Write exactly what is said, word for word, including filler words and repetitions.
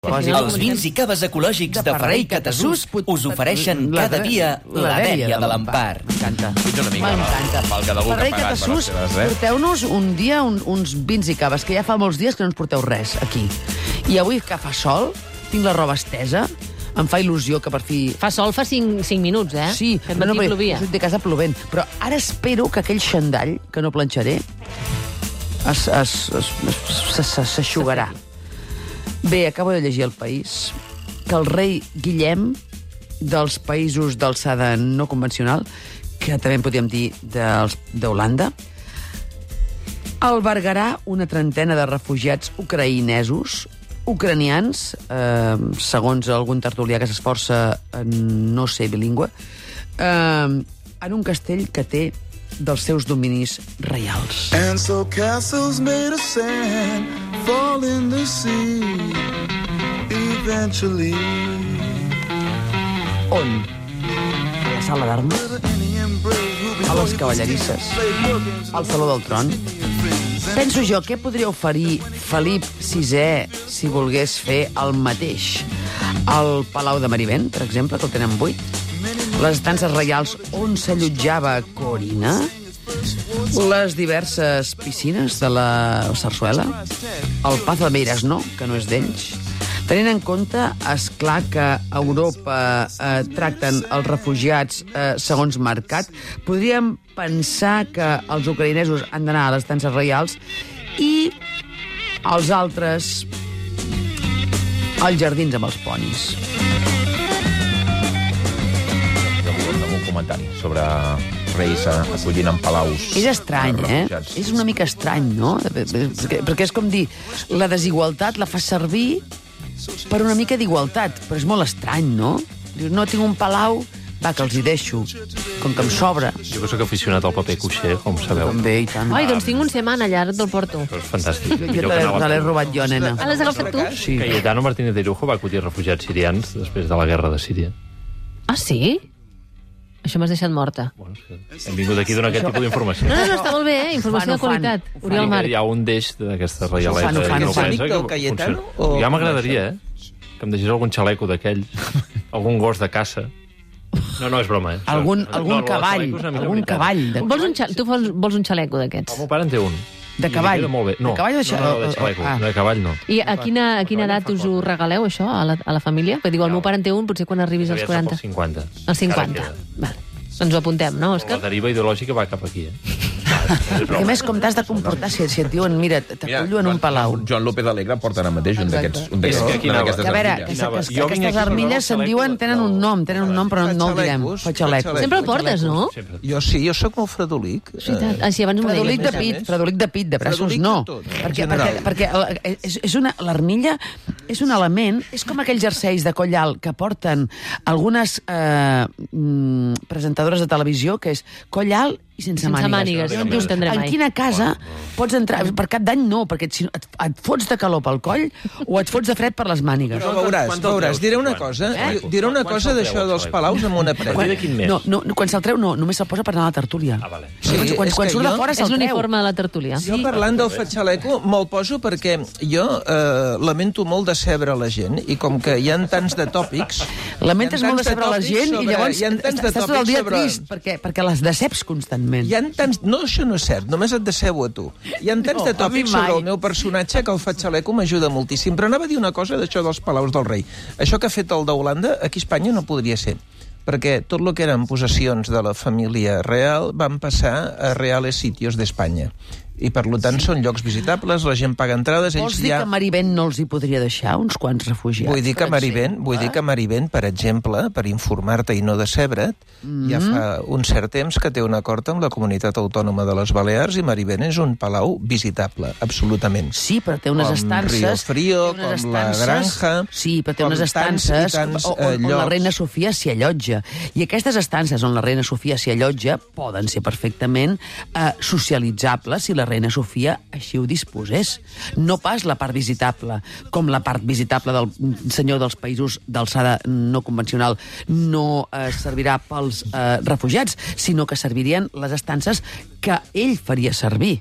Els vins i caves ecològics de Ferrer i Catassús us ofereixen cada dia la dèria de l'Empar. M'encanta. M'encanta. Ferrer i Catassús, porteu-nos un dia un, uns vins i caves, que ja fa molts dies que no ens porteu res aquí. I avui que fa sol, tinc la roba estesa, em fa il·lusió que per fi... Fa sol fa cinc minuts, eh? Sí, Aquest matí no, no, plovia. de casa plovent. Però ara espero que aquell xandall, que no planxaré, s'aixugarà. Bé, acabo de llegir al País que el rei Guillem dels països d'alçada no convencional, que també en podríem dir d'Holanda, albergarà una trentena de refugiats ucraïnesos, ucranians, eh, segons algun tertulià que s'esforça en no ser bilingüe, eh, en un castell que té dels seus dominis reials. And so castles made of sand fall in the sea eventually. On? A la sala d'armes? A les cavallerisses? Al Saló del Tron? Penso jo, què podria oferir Felip sisè si volgués fer el mateix? Al Palau de Marivent, per exemple, que el tenen buit? Les estances reials on s'allotjava Corina? Les diverses piscines de la Sarsuela? El Pazo de Meires no, que no és d'ells? Tenint en compte, és clar que a Europa eh, tracten els refugiats eh, segons mercat, podríem pensar que els ucraïnesos han d'anar a les estances reials i els altres als jardins amb els ponis. Un comentari sobre reis acollint en palaus. És estrany, eh? És una mica estrany, no? Perquè, perquè és com dir, la desigualtat la fa servir per una mica d'igualtat, però és molt estrany, no? Dius, no, tinc un palau, va, que els hi deixo, com que em sobra. Jo que soc aficionat al paper cuixer, com sabeu. També, i tant. Ai, doncs tinc un seman allà, ara te'l porto. Això és fantàstic. Jo, jo te l'he robat jo, nena. Ah, l'has agafat tu? Sí. Cayetano Martínez de Irujo va acollir refugiats sirians després de la guerra de Síria. Ah, sí? Això m'has deixat morta. Bueno, hem vingut aquí a donar aquest tipus d'informació. No, no, no, està molt bé, eh? Informació Ho fan, de qualitat. ho fan. Oriol Marc. Hi ha un d'ells d'aquesta Ho fan, reialesa. ho fan, ho fan. Amic del Cayetano? O... Ja m'agradaria, eh? Que em deixés algun xaleco d'aquell, algun gos de caça. No, no, és broma, eh? Algun, No, algun no, cavall, el xaleco és una mica algun veritat. cavall. De, Vols un xa- tu vols, vols un xaleco d'aquests? El meu pare en té un. de I li cavall. queda molt bé. No, De cavall o de xa- no, no, de o- o- xaleco. ah. De cavall no. I a quina, a quina edat us ho regaleu, això, a la, a la família? Que diu, el meu pare en té un, potser quan arribis als Aviat sap quaranta. els cinquanta. Als cinquanta. Vale. Doncs ho apuntem, no, La Òscar? deriva ideològica va cap aquí, eh? Perquè a més, com t'has de comportar si, si et diuen, mira, t'acollo en un palau. Joan López Alegre porta ara mateix un d'aquests un És que aquí anava. d'aquestes Que a veure, armilles. que, que, que Jo vinc aquestes aquí per armilles veure se'n el diuen, xaleco tenen un nom, tenen un nom, però no el direm. Fatxalecos, Fatxalecos. Sempre el portes, no? Sempre. Jo sí, jo sóc molt fredolic. És veritat. Ah, sí, abans m'ho deies. Fredolic de és veritat. pit, fredolic de pit, de braços Fredolic no. de tot, en Perquè, general. perquè, perquè el- és, és una, l'armilla és un element, és com aquells jerseis de coll alt que porten algunes eh, mm, presentadores de televisió, que és coll alt i sense, Sense mànigues. mànigues, Llavors no dius, ho entendré en mai. quina casa pots entrar? Per cap d'any no, perquè si no, et, et fots de calor pel coll o et fots de fred per les mànigues. Però veuràs, Quant te'l veuràs. treus, Diré una Joan? cosa, Eh? diré una Quant cosa te'l d'això treus, dels Joan? palaus amb una A prèvia. partir de quin mes? No, no, quan se'l treu, no, només se'l posa per anar a la tertúlia. Ah, vale. Sí, quan, quan, és quan que surt de jo- fora És se'l treu. l'uniforme de la tertúlia. Jo parlant del fatxaleco me'l poso perquè jo eh, lamento molt decebre la gent i com que hi ha tants de tòpics... Lamentes hi ha molt de tants saber la tòpics gent i sobre- llavors hi ha tants de estàs tot el tòpics dia sobre- trist perquè, perquè les deceps constantment. Hi ha tants... No, això no és cert, només et decebo a tu. Hi ha tants No, de a mi tòpics mai. sobre el meu personatge que el fatxaleco m'ajuda moltíssim. Però anava a dir una cosa d'això dels palaus del rei. Això que ha fet el d'Holanda, aquí a Espanya no podria ser, perquè tot el que eren possessions de la família real van passar a reales sitios d'Espanya. I, per tant, sí. són llocs visitables, la gent paga entrades... Vols ells dir ja... que Marivent no els hi podria deixar uns quants refugiats? Vull dir que per Marivent, exemple? vull dir que Marivent, per exemple, per informar-te i no decebre't, mm -hmm. ja fa un cert temps que té un acord amb la Comunitat Autònoma de les Balears i Marivent és un palau visitable, absolutament. Sí, però té unes Com estances... Río Frío, té unes com la Granja, Sí, però té com unes tants i estances tants, on, eh, on, on la llocs. reina Sofia s'hi allotja. I aquestes estances on la reina Sofia s'hi allotja poden ser perfectament eh, socialitzables si la reina Sofia així ho disposés. No pas la part visitable, com la part visitable del senyor dels països d'alçada no convencional no eh, servirà pels eh, refugiats, sinó que servirien les estances que ell faria servir.